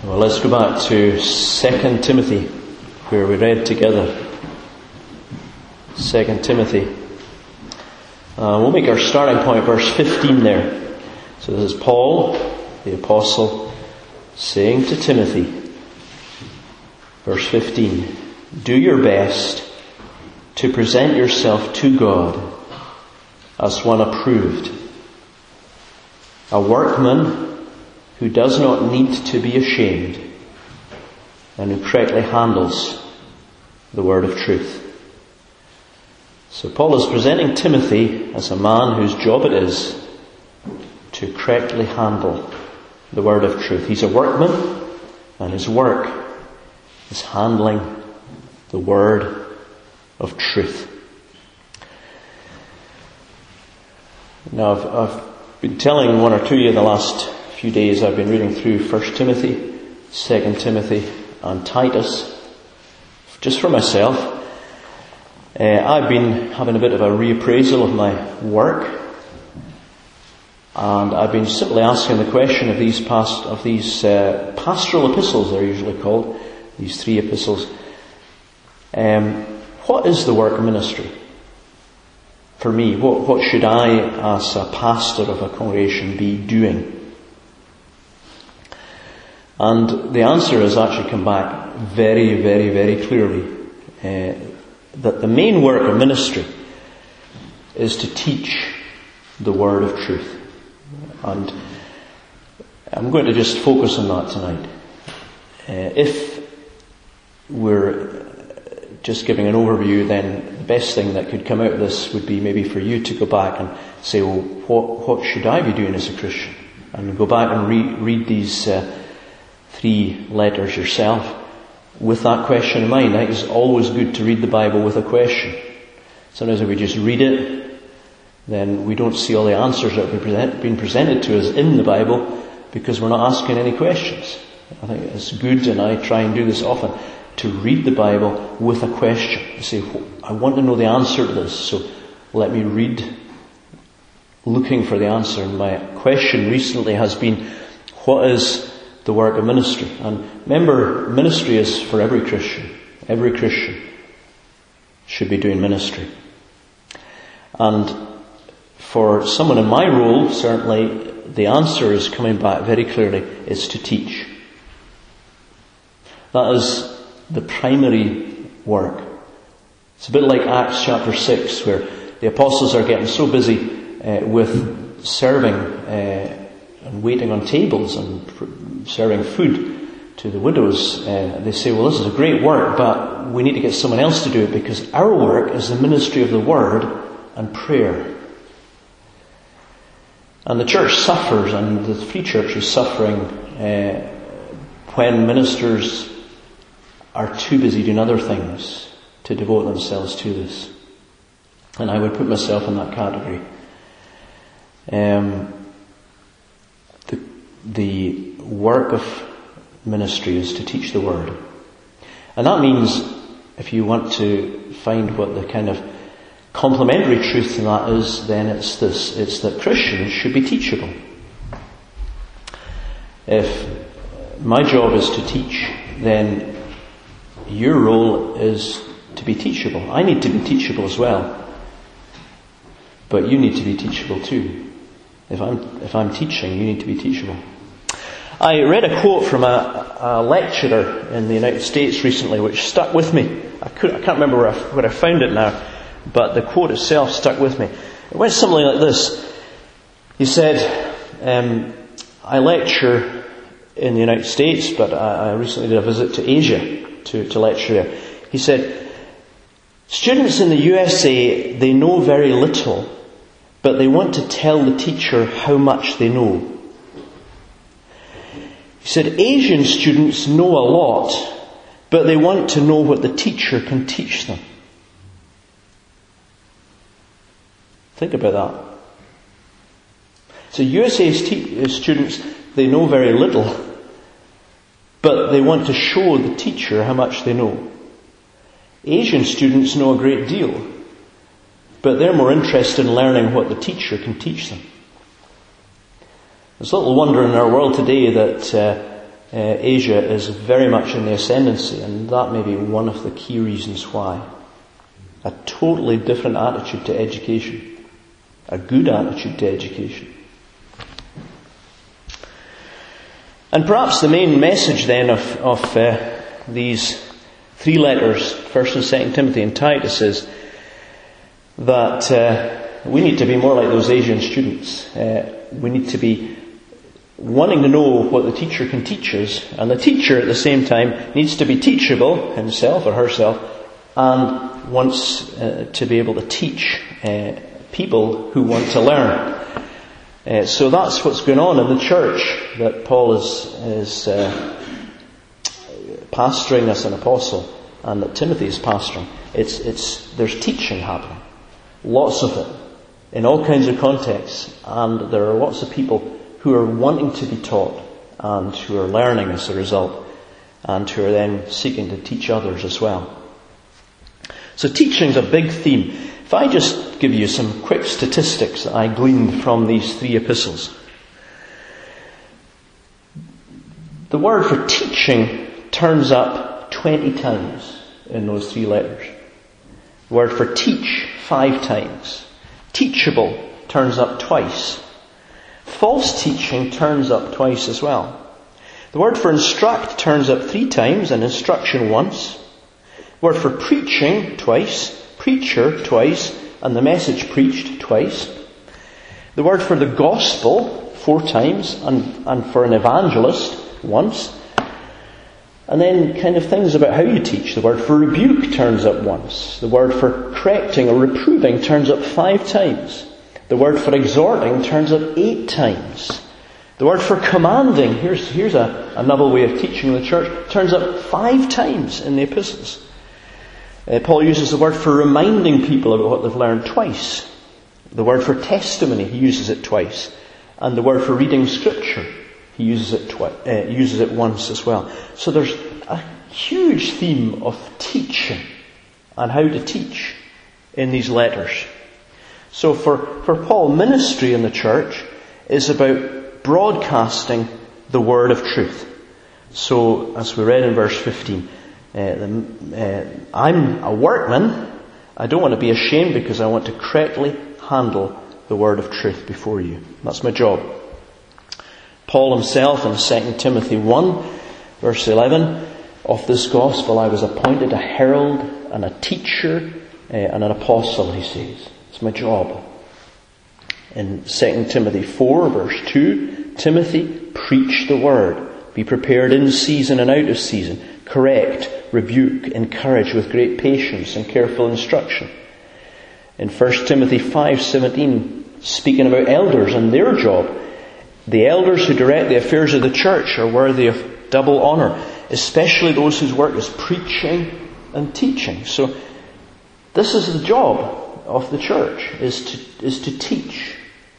Well, let's go back to 2 Timothy, where we read together. 2 Timothy. We'll make our starting point, verse 15 there. So this is Paul, the Apostle, saying to Timothy, verse 15, "Do your best to present yourself to God as one approved, a workman who does not need to be ashamed, and who correctly handles the word of truth." So Paul is presenting Timothy as a man whose job it is to correctly handle the word of truth. He's a workman, and his work is handling the word of truth. Now, I've been telling one or two of you the last few days I've been reading through 1 Timothy, 2 Timothy and Titus, just for myself. I've been having a bit of a reappraisal of my work, and I've been simply asking the question of these pastoral epistles, they're usually called, these 3 epistles. What is the work of ministry? For me, what should I, as a pastor of a congregation, be doing? And the answer has actually come back very, very, very clearly, that the main work of ministry is to teach the word of truth. And I'm going to just focus on that tonight. If we're just giving an overview, then the best thing that could come out of this would be maybe for you to go back and say, well, what should I be doing as a Christian? And go back and read these 3 letters yourself with that question in mind. I think it's always good to read the Bible with a question. Sometimes if we just read it, then we don't see all the answers that have been presented to us in the Bible because we're not asking any questions. I think it's good, and I try and do this often, to read the Bible with a question. You say, I want to know the answer to this, so let me read looking for the answer. And my question recently has been, what is the work of ministry? And remember, ministry is for every Christian. Every Christian should be doing ministry. And for someone in my role, certainly, the answer is coming back very clearly, it's to teach. That is the primary work. It's a bit like Acts chapter 6, where the apostles are getting so busy with serving and waiting on tables and serving food to the widows. They say, well, this is a great work, but we need to get someone else to do it because our work is the ministry of the word and prayer. And the church suffers, and the Free Church is suffering when ministers are too busy doing other things to devote themselves to this. And I would put myself in that category. The work of ministry is to teach the word. And that means, if you want to find what the kind of complementary truth to that is, then it's this. It's that Christians should be teachable. If my job is to teach, then your role is to be teachable. I need to be teachable as well. But you need to be teachable too. If I'm teaching, you need to be teachable. I read a quote from a lecturer in the United States recently, which stuck with me. I can't remember where I found it now, but the quote itself stuck with me. It went something like this. He said, I lecture in the United States, but I recently did a visit to Asia to lecture there. He said, students in the USA, they know very little, but they want to tell the teacher how much they know. He said, Asian students know a lot, but they want to know what the teacher can teach them. Think about that. So USA students, they know very little, but they want to show the teacher how much they know. Asian students know a great deal, but they're more interested in learning what the teacher can teach them. There's little wonder in our world today that Asia is very much in the ascendancy, and that may be one of the key reasons why. A totally different attitude to education. A good attitude to education. And perhaps the main message then of these three letters, 1st and 2nd Timothy and Titus, is that we need to be more like those Asian students. We need to be wanting to know what the teacher can teach us, and the teacher at the same time needs to be teachable himself or herself, and wants to be able to teach people who want to learn. So that's what's going on in the church that Paul is pastoring as an apostle, and that Timothy is pastoring. There's teaching happening, lots of it, in all kinds of contexts, and there are lots of people who are wanting to be taught and who are learning as a result, and who are then seeking to teach others as well. So teaching's a big theme. If I just give you some quick statistics that I gleaned from these three epistles. The word for teaching turns up 20 times in those three letters. The word for teach 5 times. Teachable turns up twice. False teaching turns up twice as well. The word for instruct turns up 3 times and instruction once. The word for preaching twice, preacher twice, and the message preached twice. The word for the gospel 4 times, and for an evangelist once. And then kind of things about how you teach. The word for rebuke turns up once. The word for correcting or reproving turns up 5 times. The word for exhorting turns up 8 times. The word for commanding, here's a novel way of teaching the church, turns up 5 times in the epistles. Paul uses the word for reminding people about what they've learned twice. The word for testimony, he uses it twice. And the word for reading scripture, he uses it once as well. So there's a huge theme of teaching and how to teach in these letters. So for Paul, ministry in the church is about broadcasting the word of truth. So as we read in verse 15, I'm a workman. I don't want to be ashamed because I want to correctly handle the word of truth before you. That's my job. Paul himself in 2 Timothy 1 verse 11, of this gospel I was appointed a herald and a teacher and an apostle, he says. It's my job. In 2 Timothy 4 verse 2, Timothy, preach the word. Be prepared in season and out of season. Correct, rebuke, encourage with great patience and careful instruction. In 1 Timothy 5:17, speaking about elders and their job, the elders who direct the affairs of the church are worthy of double honour, especially those whose work is preaching and teaching. So this is the job of the church, is to teach.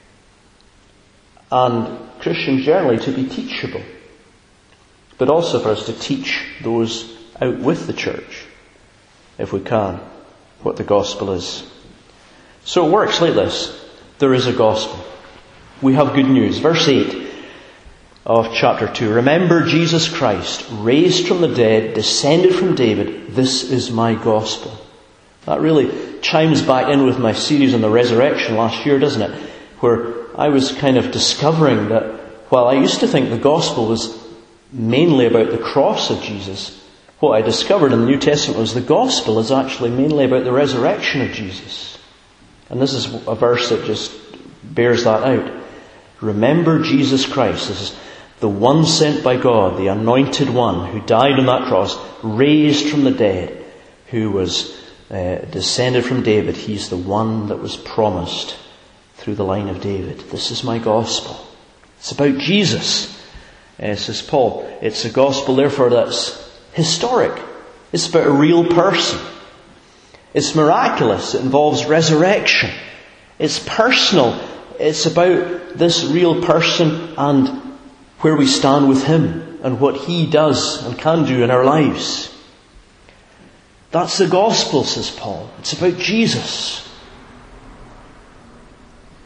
And Christians generally to be teachable. But also for us to teach those out with the church, if we can, what the gospel is. So it works like this. There is a gospel. We have good news. Verse 8 of chapter 2. Remember Jesus Christ, raised from the dead, descended from David. This is my gospel. That really chimes back in with my series on the resurrection last year, doesn't it? Where I was kind of discovering that while I used to think the gospel was mainly about the cross of Jesus, what I discovered in the New Testament was the gospel is actually mainly about the resurrection of Jesus. And this is a verse that just bears that out. Remember Jesus Christ. This is the one sent by God, the anointed one who died on that cross, raised from the dead, who was descended from David. He's the one that was promised through the line of David. This is my gospel. It's about Jesus. Says Paul, it's a gospel therefore that's historic. It's about a real person. It's miraculous. It involves resurrection. It's personal. It's about this real person and where we stand with him and what he does and can do in our lives. That's the gospel, says Paul. It's about Jesus.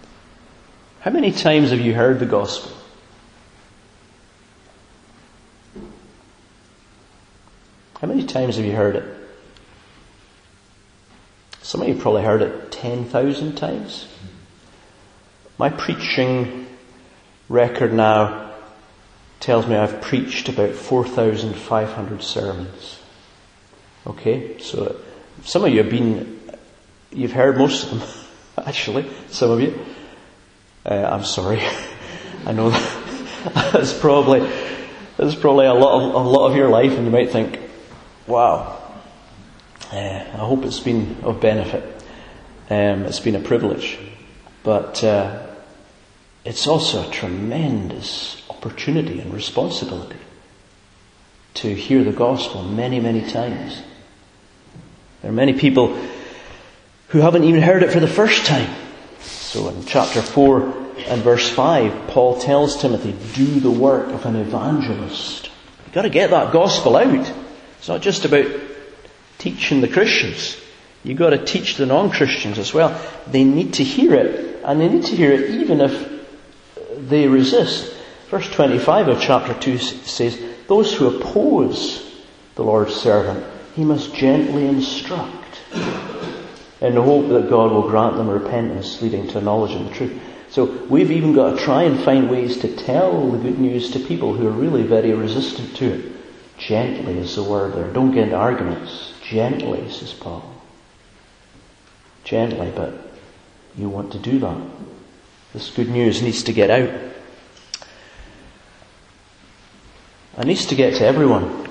How many times have you heard the gospel? How many times have you heard it? Some of you probably heard it 10,000 times. My preaching record now tells me I've preached about 4,500 sermons. Okay, so some of you you've heard most of them, actually, some of you. I'm sorry. I know that's probably a lot of your life, and you might think, wow, I hope it's been of benefit. It's been a privilege. But it's also a tremendous opportunity and responsibility to hear the gospel many, many times. There are many people who haven't even heard it for the first time. So in chapter 4 and verse 5, Paul tells Timothy, do the work of an evangelist. You've got to get that gospel out. It's not just about teaching the Christians. You've got to teach the non-Christians as well. They need to hear it, and they need to hear it even if they resist. Verse 25 of chapter 2 says, those who oppose the Lord's servant, he must gently instruct in the hope that God will grant them repentance leading to knowledge of the truth. So we've even got to try and find ways to tell the good news to people who are really very resistant to it. Gently is the word there. Don't get into arguments. Gently, says Paul. Gently, but you want to do that. This good news needs to get out. It needs to get to everyone.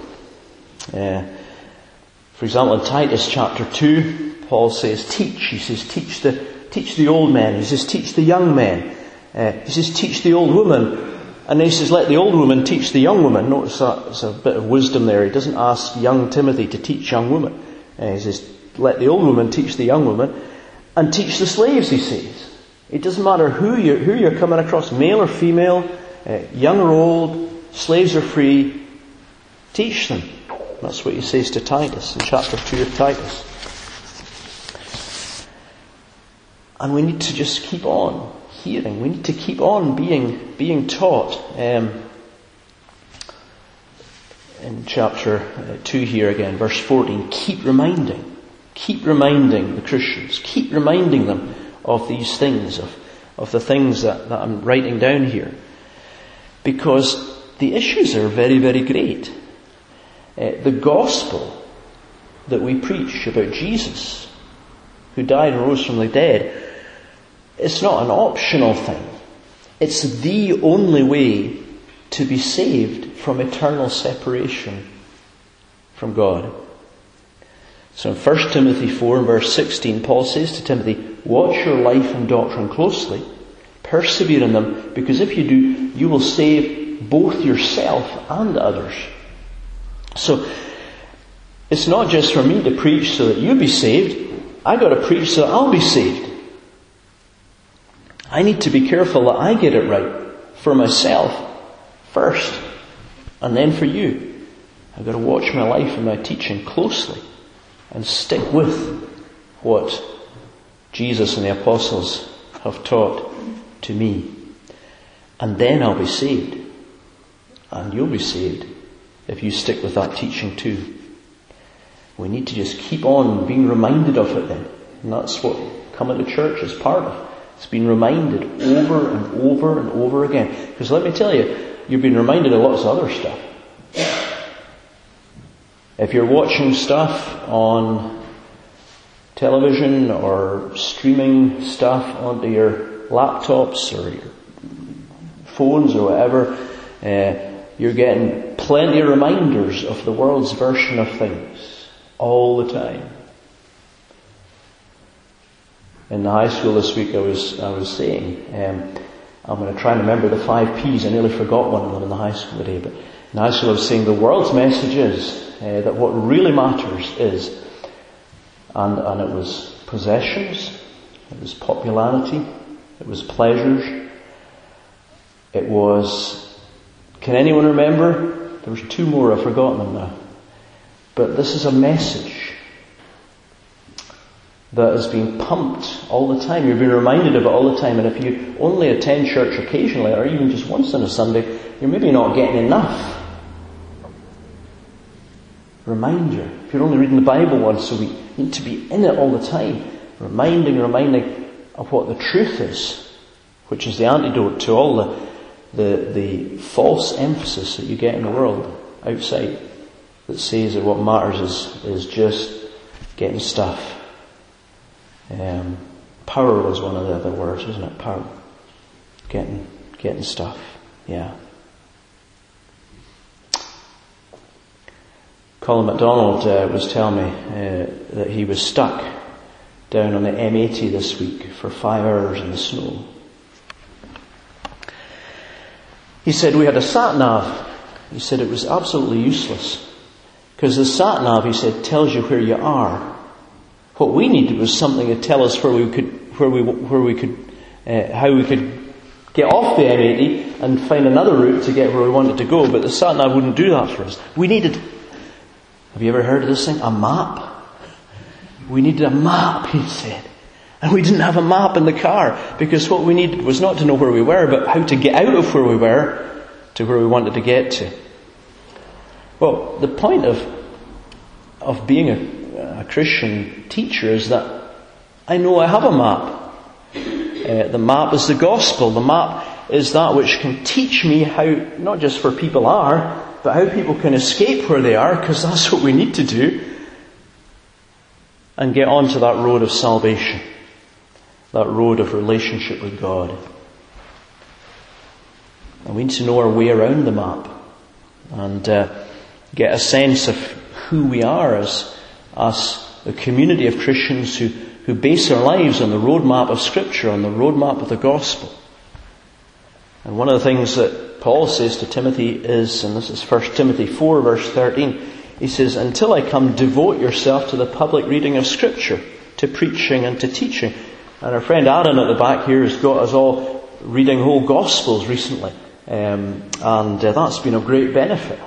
For example, in Titus chapter 2, Paul says, teach. He says, teach the old men. He says, teach the young men. He says, teach the old woman. And then he says, let the old woman teach the young woman. Notice that there's a bit of wisdom there. He doesn't ask young Timothy to teach young woman. He says, let the old woman teach the young woman. And teach the slaves, he says. It doesn't matter who you're coming across, male or female, young or old, slaves are free. Teach them. That's what he says to Titus in chapter 2 of Titus. And we need to just keep on hearing. We need to keep on being taught. In chapter 2 here again, verse 14, keep reminding the Christians, keep reminding them of these things, of the things that I'm writing down here. Because the issues are very, very great. The gospel that we preach about Jesus, who died and rose from the dead, it's not an optional thing. It's the only way to be saved from eternal separation from God. So in 1 Timothy 4 and verse 16, Paul says to Timothy, watch your life and doctrine closely, persevere in them, because if you do, you will save both yourself and others. So it's not just for me to preach so that you be saved. I've got to preach so that I'll be saved. I need to be careful that I get it right for myself first, and then for you. I've got to watch my life and my teaching closely and stick with what Jesus and the apostles have taught to me. And then I'll be saved. And you'll be saved if you stick with that teaching too. We need to just keep on being reminded of it then. And that's what coming to church is part of. It's been reminded over and over and over again. Because let me tell you, you've been reminded of lots of other stuff. If you're watching stuff on television or streaming stuff onto your laptops or your phones or whatever, you're getting plenty of reminders of the world's version of things all the time. In the high school this week I was saying, I'm going to try and remember the 5 P's. I nearly forgot one of them in the high school today, but in high school I was saying the world's message is that what really matters is, and it was possessions, it was popularity, it was pleasures, it was, can anyone remember? There was 2 more, I've forgotten them now. But this is a message that is being pumped all the time. You're being reminded of it all the time. And if you only attend church occasionally, or even just once on a Sunday, you're maybe not getting enough. Reminder. If you're only reading the Bible once a week, you need to be in it all the time. Reminding of what the truth is, which is the antidote to all the false emphasis that you get in the world outside that says that what matters is just getting stuff. Power was one of the other words, wasn't it? Power. Getting stuff. Yeah. Colin MacDonald was telling me that he was stuck down on the M80 this week for 5 hours in the snow. He said we had a sat-nav. He said it was absolutely useless. Because the sat-nav, he said, tells you where you are. What we needed was something to tell us how we could get off the M80 and find another route to get where we wanted to go. But the sat-nav wouldn't do that for us. We needed, have you ever heard of this thing? A map. We needed a map, he said. And we didn't have a map in the car because what we needed was not to know where we were, but how to get out of where we were to where we wanted to get to. Well, the point of being a Christian teacher is that I know I have a map. The map is the gospel. The map is that which can teach me how, not just where people are, but how people can escape where they are, because that's what we need to do, and get onto that road of salvation, that road of relationship with God. And we need to know our way around the map and get a sense of who we are as a community of Christians who base our lives on the roadmap of Scripture, on the roadmap of the gospel. And one of the things that Paul says to Timothy is, and this is 1 Timothy 4 verse 13, he says, until I come, devote yourself to the public reading of Scripture, to preaching and to teaching. And our friend Aaron at the back here has got us all reading whole Gospels recently. And that's been of great benefit.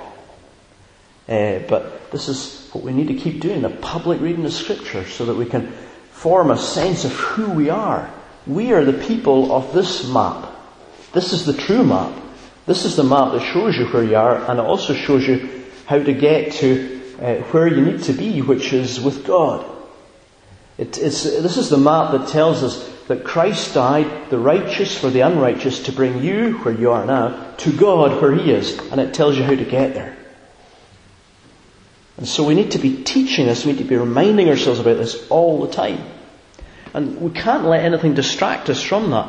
But this is what we need to keep doing, the public reading of Scripture, so that we can form a sense of who we are. We are the people of this map. This is the true map. This is the map that shows you where you are, and it also shows you how to get to where you need to be, which is with God. This is the map that tells us that Christ died, the righteous for the unrighteous, to bring you, where you are now, to God where He is. And it tells you how to get there. And so we need to be teaching this, we need to be reminding ourselves about this all the time. And we can't let anything distract us from that.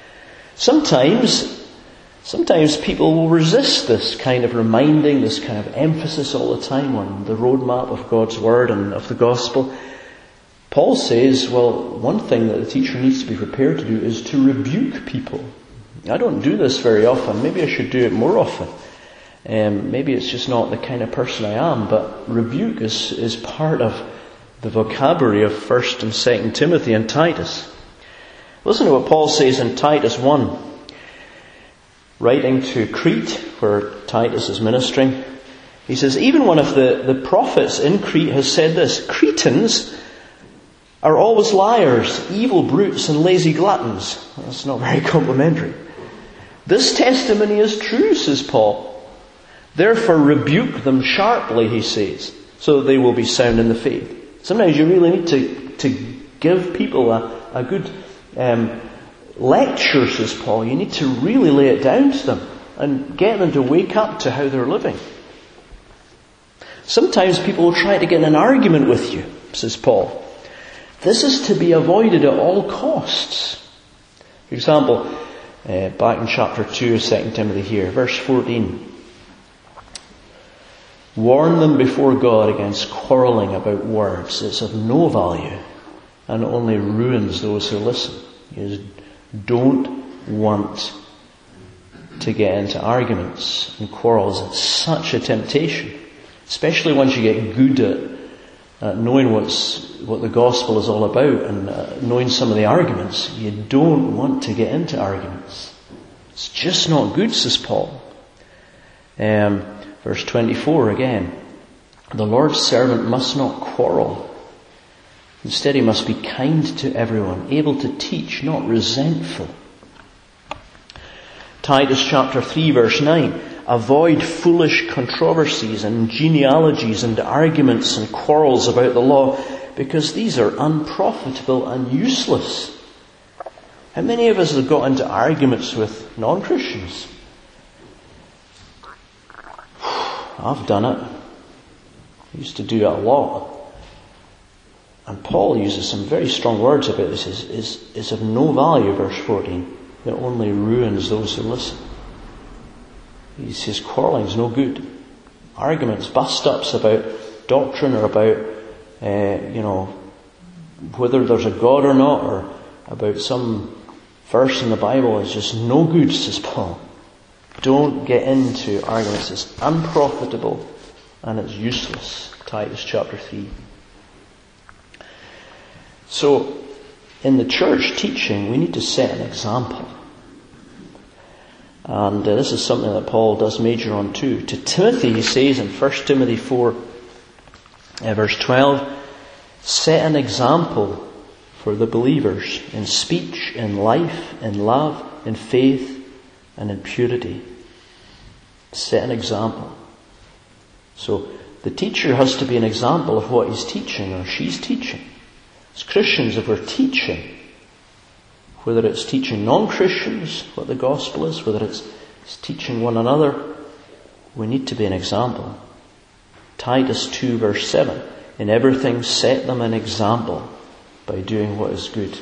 Sometimes people will resist this kind of reminding, this kind of emphasis all the time on the roadmap of God's Word and of the Gospel. Paul says, well, one thing that the teacher needs to be prepared to do is to rebuke people. I don't do this very often. Maybe I should do it more often. Maybe it's just not the kind of person I am, but rebuke is part of the vocabulary of 1 and 2 Timothy and Titus. Listen to what Paul says in Titus 1. Writing to Crete, where Titus is ministering, he says, even one of the prophets in Crete has said this, Cretans are always liars, evil brutes and lazy gluttons. That's not very complimentary. This testimony is true, says Paul. Therefore rebuke them sharply, he says, so that they will be sound in the faith. Sometimes you really need to give people a good lecture, says Paul. You need to really lay it down to them and get them to wake up to how they're living. Sometimes people will try to get in an argument with you, says Paul. This is to be avoided at all costs. For example, back in chapter 2 of 2 Timothy here, verse 14. Warn them before God against quarrelling about words. It's of no value and only ruins those who listen. You just don't want to get into arguments and quarrels. It's such a temptation, especially once you get good at knowing what the gospel is all about and knowing some of the arguments. You don't want to get into arguments. It's just not good, says Paul. Verse 24 again. The Lord's servant must not quarrel. Instead he must be kind to everyone, able to teach, not resentful. Titus chapter 3 verse 9. Avoid foolish controversies and genealogies and arguments and quarrels about the law, because these are unprofitable and useless. How many of us have got into arguments with non-Christians? I've done it. I used to do it a lot. And Paul uses some very strong words about this. Is of no value, verse 14. It only ruins those who listen. He says quarrelling is no good. Arguments, bust-ups about doctrine or about, whether there's a God or not, or about some verse in the Bible is just no good, says Paul. Don't get into arguments. It's unprofitable and it's useless. Titus chapter 3. So, in the church teaching, we need to set an example. And this is something that Paul does major on too. To Timothy, he says in 1 Timothy 4, verse 12, set an example for the believers in speech, in life, in love, in faith, and in purity. Set an example. So, the teacher has to be an example of what he's teaching or she's teaching. As Christians, if we're teaching, whether it's teaching non-Christians what the gospel is, whether it's teaching one another, we need to be an example. Titus 2 verse 7, in everything set them an example by doing what is good.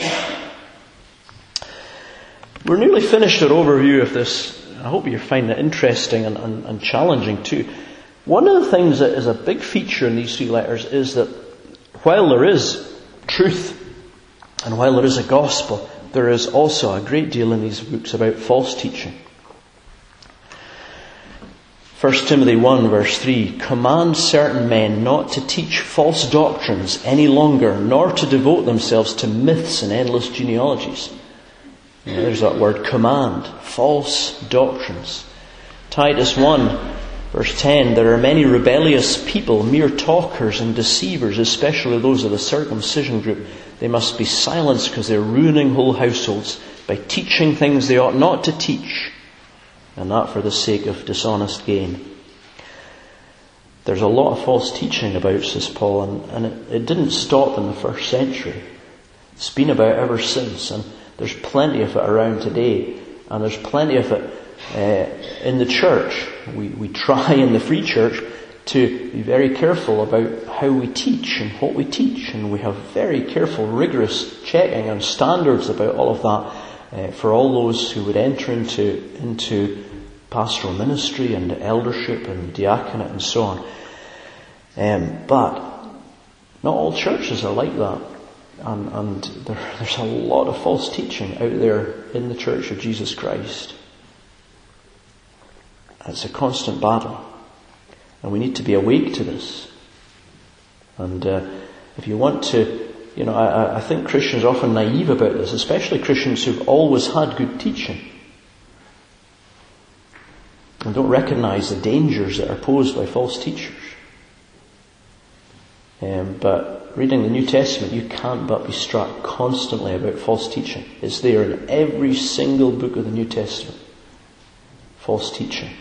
We're nearly finished our overview of this. I hope you find it interesting and challenging too. One of the things that is a big feature in these three letters is that while there is truth and while there is a gospel, there is also a great deal in these books about false teaching. 1 Timothy 1 verse 3, command certain men not to teach false doctrines any longer, nor to devote themselves to myths and endless genealogies. There's that word command, false doctrines. Titus 1 verse 10, there are many rebellious people, mere talkers and deceivers, especially those of the circumcision group. They must be silenced because they're ruining whole households by teaching things they ought not to teach, and that for the sake of dishonest gain. There's a lot of false teaching about, says Paul, and it didn't stop in the first century. It's been about ever since, and there's plenty of it around today, and there's plenty of it in the church. We try in the Free Church to be very careful about how we teach and what we teach, and we have very careful, rigorous checking and standards about all of that for all those who would enter into pastoral ministry and eldership and diaconate and so on. But not all churches are like that, and there's a lot of false teaching out there in the Church of Jesus Christ. It's a constant battle. And we need to be awake to this. And if you want to, I think Christians are often naive about this, especially Christians who've always had good teaching. And don't recognize the dangers that are posed by false teachers. But reading the New Testament, you can't but be struck constantly about false teaching. It's there in every single book of the New Testament. False teaching.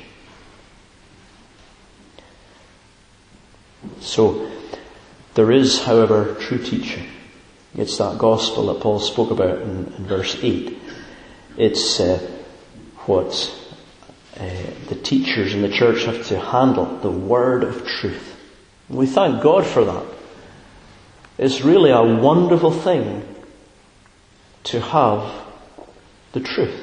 So, there is, however, true teaching. It's that gospel that Paul spoke about in verse 8. It's what the teachers in the church have to handle, the word of truth. And we thank God for that. It's really a wonderful thing to have the truth.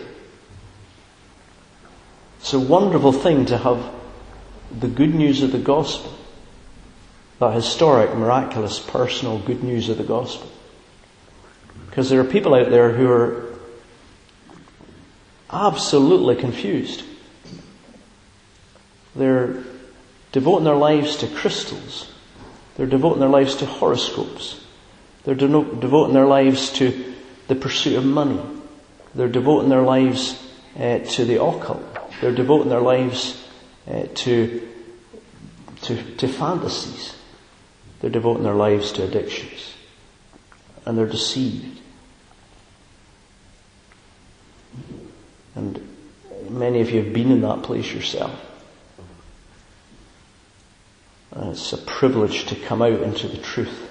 It's a wonderful thing to have the good news of the gospel. That historic, miraculous, personal good news of the gospel. Because there are people out there who are absolutely confused. They're devoting their lives to crystals. They're devoting their lives to horoscopes. They're devoting their lives to the pursuit of money. They're devoting their lives to the occult. They're devoting their lives to fantasies. They're devoting their lives to addictions. And they're deceived. And Many of you have been in that place yourself. And it's a privilege to come out into the truth.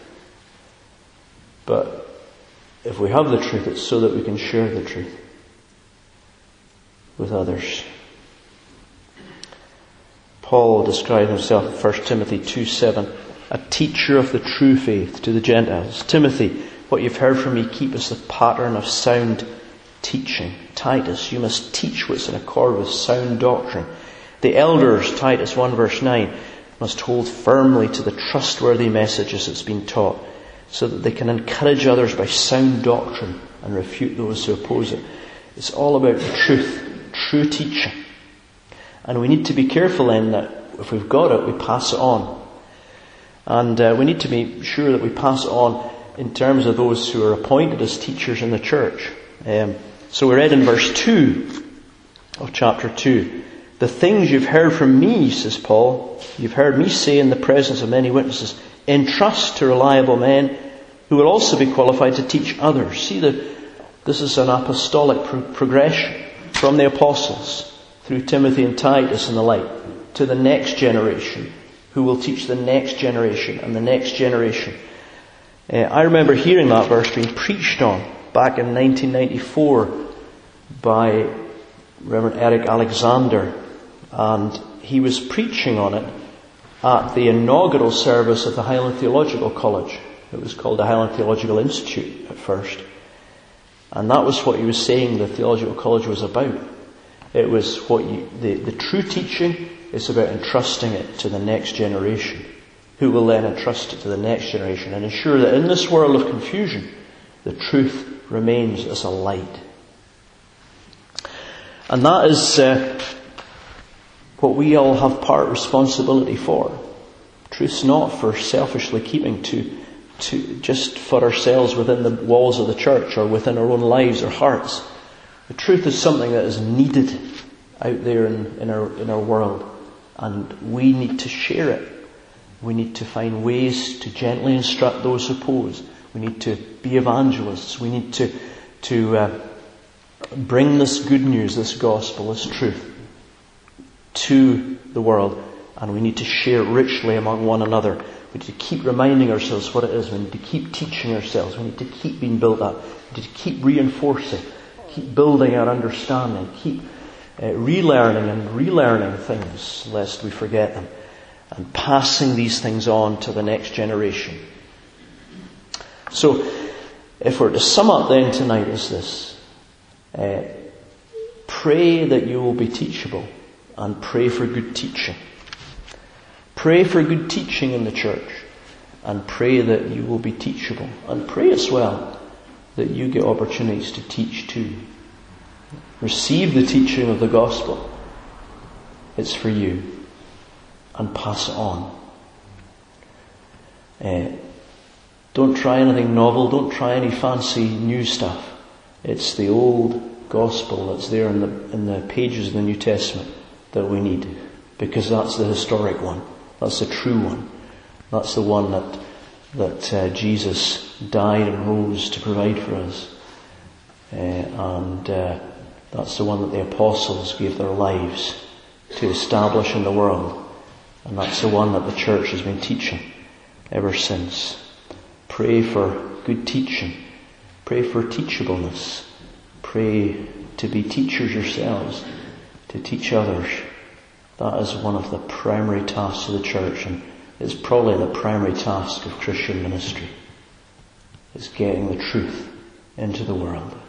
But if we have the truth, it's so that we can share the truth with others. Paul described himself in 1 Timothy 2:7, a teacher of the true faith to the Gentiles. Timothy, what you've heard from me, keep as the pattern of sound teaching. Titus, you must teach what's in accord with sound doctrine. The elders, Titus 1 verse 9, must hold firmly to the trustworthy messages that's been taught, so that they can encourage others by sound doctrine and refute those who oppose it. It's all about the truth, true teaching. And we need to be careful then that if we've got it, we pass it on. And we need to be sure that we pass it on in terms of those who are appointed as teachers in the church. So we read in verse 2 of chapter 2, the things you've heard from me, says Paul, you've heard me say in the presence of many witnesses, entrust to reliable men who will also be qualified to teach others. See, this is an apostolic progression from the apostles through Timothy and Titus and the like to the next generation who will teach the next generation and the next generation. I remember hearing that verse being preached on back in 1994 by Reverend Eric Alexander, and he was preaching on it at the inaugural service of the Highland Theological College. It was called the Highland Theological Institute at first. And that was what he was saying the Theological College was about. It was the true teaching is about entrusting it to the next generation, who will then entrust it to the next generation and ensure that in this world of confusion, the truth remains as a light. And that is what we all have part responsibility for. Truth's not for selfishly keeping to just for ourselves within the walls of the church or within our own lives or hearts. The truth is something that is needed out there in our world, and we need to share it. We need to find ways to gently instruct those who oppose. We need to be evangelists. We need to bring this good news, this gospel, this truth to the world, and we need to share it richly among one another. We need to keep reminding ourselves what it is. We need to keep teaching ourselves. We need to keep being built up. We need to keep reinforcing, keep building our understanding, keep relearning and relearning things lest we forget them, and passing these things on to the next generation. So, if we're to sum up then tonight is this. Pray that you will be teachable, and pray for good teaching. Pray for good teaching in the church, and pray that you will be teachable. And pray as well that you get opportunities to teach too. Receive the teaching of the gospel. It's for you. And pass it on. Don't try anything novel. Don't try any fancy new stuff. It's the old gospel that's there in the pages of the New Testament that we need, because that's the historic one. That's the true one. That's the one that Jesus died and rose to provide for us. And that's the one that the apostles gave their lives to establish in the world. And that's the one that the church has been teaching ever since. Pray for good teaching. Pray for teachableness. Pray to be teachers yourselves, to teach others. That is one of the primary tasks of the church, and it's probably the primary task of Christian ministry. It's getting the truth into the world.